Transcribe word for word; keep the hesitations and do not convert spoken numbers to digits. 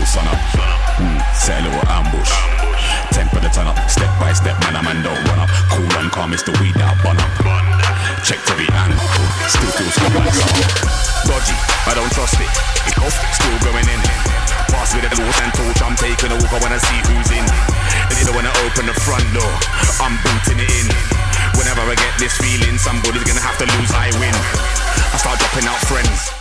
till sun up. Mm, set a little ambush. Temper the turn up, step by step, man, a man don't run up. Cool and calm, it's the weed that I bun up. Check to the angle, still feels good like summer. Dodgy, I don't trust it. It's off, still going in. Pass with a torch and torch, I'm taking a walk, I wanna see who's in. They don't wanna open the front door, I'm booting it in. Whenever I get this feeling, somebody's gonna have to lose, I win. I start dropping out friends.